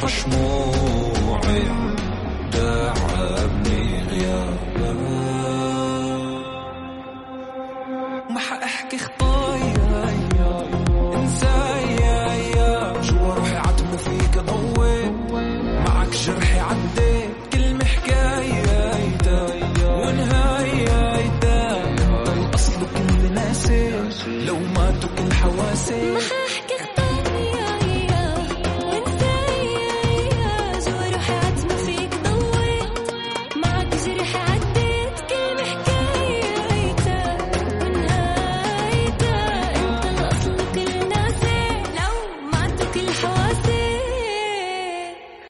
شموعي تعبني غيابك. ما حأحكي خطايا انسايا جوا روحي عتمو فيك ضويت معك جرحي عديت كلمة حكاية ونهاية الأصل كل ناسي لو ماتوا كل حواسي.